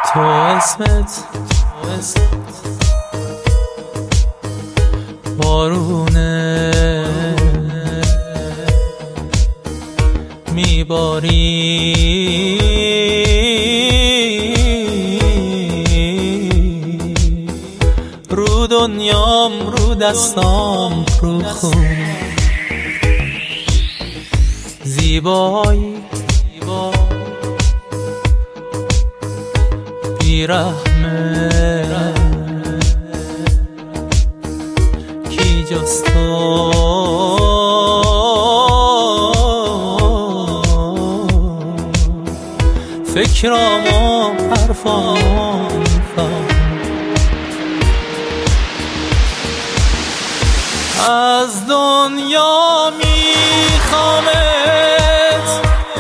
تو اسمت بارونه میباری رو دنیام، رو دستام، رو خون زیبایی بیرحمه کی جز تو فکرام و حرفام از دنیا میخوامت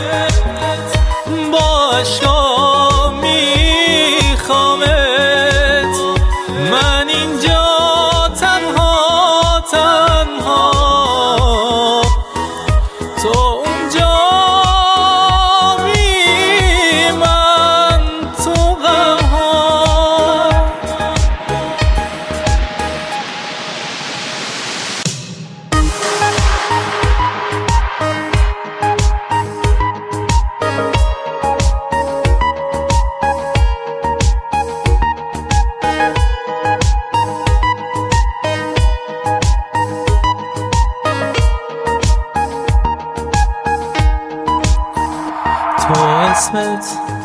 با عشقا میخوامت من اینجا تنها تو اونجا من تو غمها تو اسمت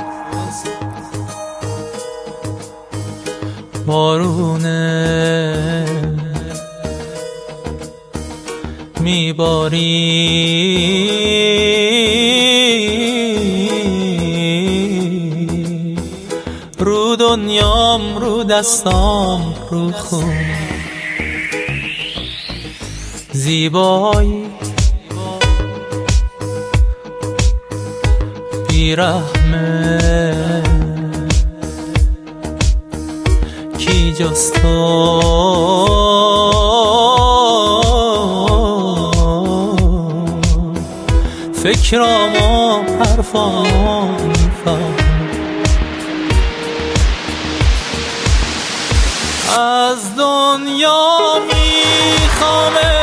بارونه میباری رو دنیام، رو دستام، رو خون زیبایی بیرحمه کی جز تو فکرام و حرفام از دنیا میخوامه